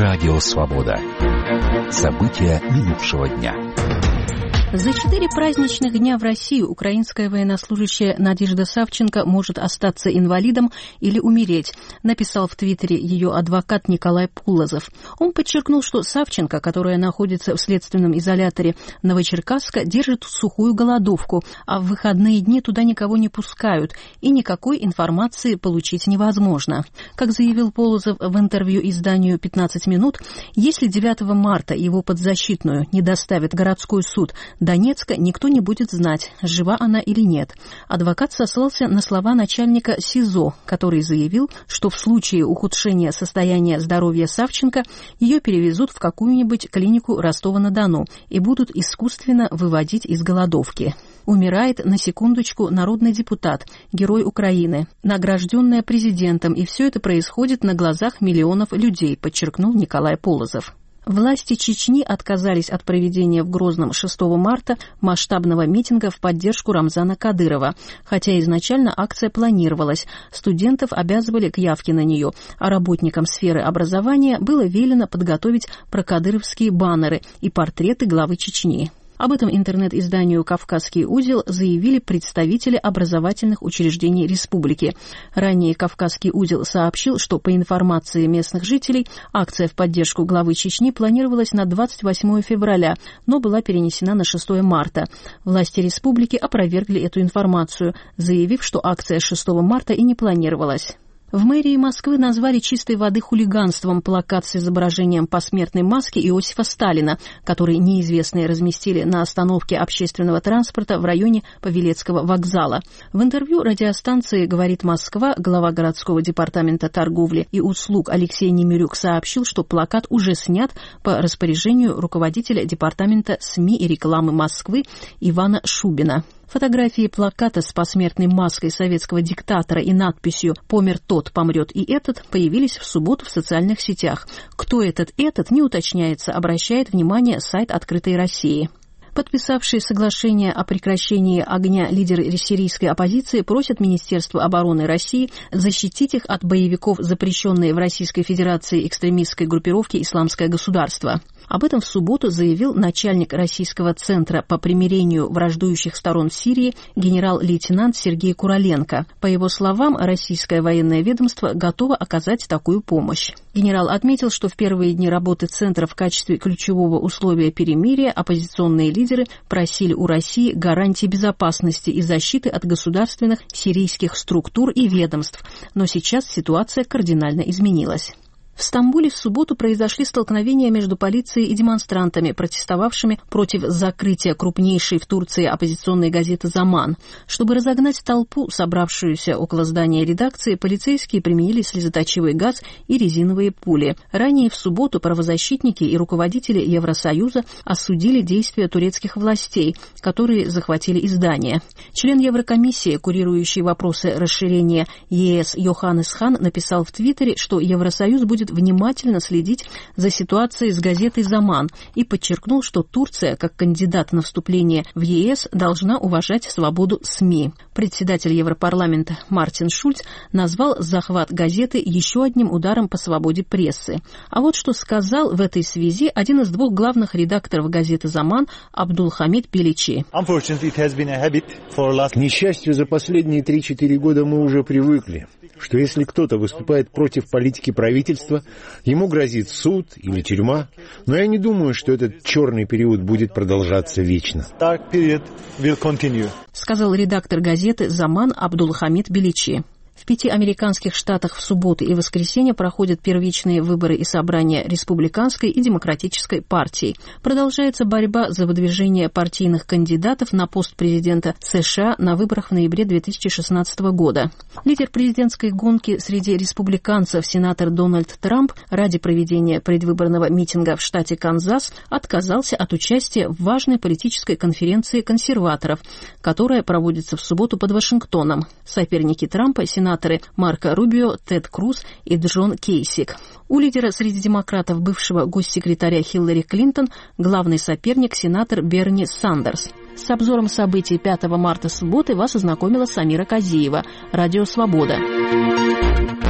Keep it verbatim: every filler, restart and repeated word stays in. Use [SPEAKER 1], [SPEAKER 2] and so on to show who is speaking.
[SPEAKER 1] Радио «Свобода». События минувшего дня.
[SPEAKER 2] За четыре праздничных дня в России украинская военнослужащая Надежда Савченко может остаться инвалидом или умереть, написал в Твиттере ее адвокат Николай Пулозов. Он подчеркнул, что Савченко, которая находится в следственном изоляторе Новочеркасска, держит сухую голодовку, а в выходные дни туда никого не пускают, и никакой информации получить невозможно. Как заявил Пулозов в интервью изданию «пятнадцать минут», если девятого марта его подзащитную не доставит городской суд Донецка, никто не будет знать, жива она или нет. Адвокат сослался на слова начальника СИЗО, который заявил, что в случае ухудшения состояния здоровья Савченко ее перевезут в какую-нибудь клинику Ростова-на-Дону и будут искусственно выводить из голодовки. Умирает, на секундочку, народный депутат, герой Украины, награжденная президентом, и все это происходит на глазах миллионов людей, подчеркнул Николай Пулозов. Власти Чечни отказались от проведения в Грозном шестого марта масштабного митинга в поддержку Рамзана Кадырова, хотя изначально акция планировалась. Студентов обязывали к явке на нее, а работникам сферы образования было велено подготовить прокадыровские баннеры и портреты главы Чечни. Об этом интернет-изданию «Кавказский узел» заявили представители образовательных учреждений республики. Ранее «Кавказский узел» сообщил, что по информации местных жителей акция в поддержку главы Чечни планировалась на двадцать восьмое февраля, но была перенесена на шестое марта. Власти республики опровергли эту информацию, заявив, что акция шестого марта и не планировалась. В мэрии Москвы назвали чистой воды хулиганством плакат с изображением посмертной маски Иосифа Сталина, который неизвестные разместили на остановке общественного транспорта в районе Павелецкого вокзала. В интервью радиостанции «Говорит Москва» глава городского департамента торговли и услуг Алексей Немирюк сообщил, что плакат уже снят по распоряжению руководителя департамента СМИ и рекламы Москвы Ивана Шубина. Фотографии плаката с посмертной маской советского диктатора и надписью «Помер тот, помрет и этот» появились в субботу в социальных сетях. Кто этот «этот» не уточняется, обращает внимание сайт «Открытой России». Подписавшие соглашение о прекращении огня лидеры сирийской оппозиции просят Министерство обороны России защитить их от боевиков, запрещенной в Российской Федерации экстремистской группировки «Исламское государство». Об этом в субботу заявил начальник Российского центра по примирению враждующих сторон в Сирии генерал-лейтенант Сергей Куроленко. По его словам, российское военное ведомство готово оказать такую помощь. Генерал отметил, что в первые дни работы центра в качестве ключевого условия перемирия оппозиционные лидеры просили у России гарантии безопасности и защиты от государственных сирийских структур и ведомств. Но сейчас ситуация кардинально изменилась. В Стамбуле в субботу произошли столкновения между полицией и демонстрантами, протестовавшими против закрытия крупнейшей в Турции оппозиционной газеты «Заман». Чтобы разогнать толпу, собравшуюся около здания редакции, полицейские применили слезоточивый газ и резиновые пули. Ранее в субботу правозащитники и руководители Евросоюза осудили действия турецких властей, которые захватили издание. Член Еврокомиссии, курирующий вопросы расширения ЕС Йоханнес Хан, написал в Твиттере, что Евросоюз будет внимательно следить за ситуацией с газетой «Заман» и подчеркнул, что Турция, как кандидат на вступление в ЕС, должна уважать свободу СМИ. Председатель Европарламента Мартин Шульц назвал захват газеты еще одним ударом по свободе прессы. А вот что сказал в этой связи один из двух главных редакторов газеты «Заман» Абдулхамид Беличи.
[SPEAKER 3] К несчастью, за последние три-четыре года мы уже привыкли, что если кто-то выступает против политики правительства, ему грозит суд или тюрьма, но я не думаю, что этот черный период будет продолжаться вечно.
[SPEAKER 2] Сказал редактор газеты «Заман» Абдулхамид Беличи. В пяти американских штатах в субботу и воскресенье проходят первичные выборы и собрания республиканской и демократической партий. Продолжается борьба за выдвижение партийных кандидатов на пост президента США на выборах в ноябре две тысячи шестнадцатого года. Лидер президентской гонки среди республиканцев сенатор Дональд Трамп ради проведения предвыборного митинга в штате Канзас отказался от участия в важной политической конференции консерваторов, которая проводится в субботу под Вашингтоном. Соперники Трампа, сенаторы Марко Рубио, Тед Круз и Джон Кейсик. У лидера среди демократов бывшего госсекретаря Хиллари Клинтон главный соперник сенатор Берни Сандерс. С обзором событий пятого марта субботы вас ознакомила Самира Казиева. Радио «Свобода».